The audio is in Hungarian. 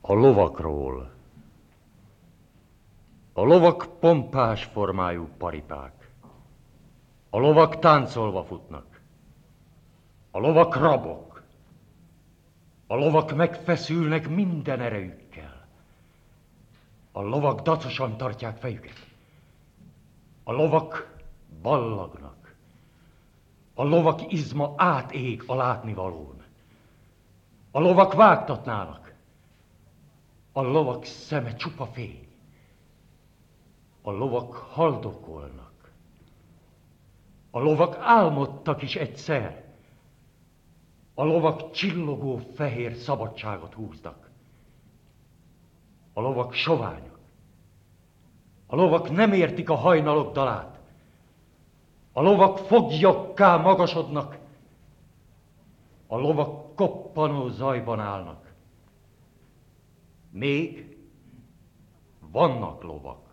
A lovakról. A lovak pompás formájú paripák. A lovak táncolva futnak. A lovak rabok. A lovak megfeszülnek minden erejükkel. A lovak dacosan tartják fejüket. A lovak ballagnak. A lovak izma átég a látnivalón. A lovak vágtatnának. A lovak szeme csupa fény. A lovak haldokolnak. A lovak álmodtak is egyszer. A lovak csillogó fehér szabadságot húznak. A lovak soványak. A lovak nem értik a hajnalok dalát. A lovak foglyokká magasodnak. A lovak koppanó zajban állnak. Még vannak lovak.